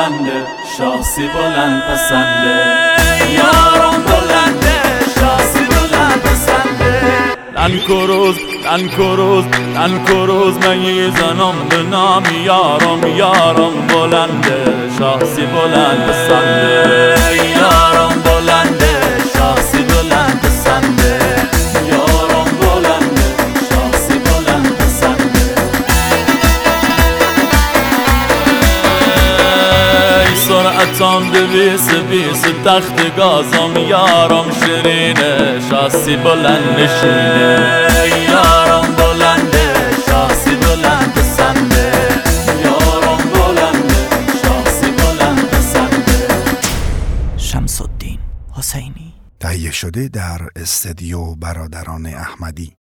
بلنده، شاسی بلند پسنده. یارم بلنده، شاسی بلند پسنده. لن کروز میزنم به نام یارم. یارم بلنده، شاسی بلند پسنده. یارم بلنده، شاسی بلند پسنده. یارم بلنده، شاسی بلند پسنده. سرعتم 220 تخت گازم. یارم شیرینه، شاسی بلند نشینه. یارم بلنده، شاسی بلند پسنده. یارم بلنده، شاسی بلند پسنده. شمس‌الدین حسینی تهیه شده در استدیو برادران احمدی.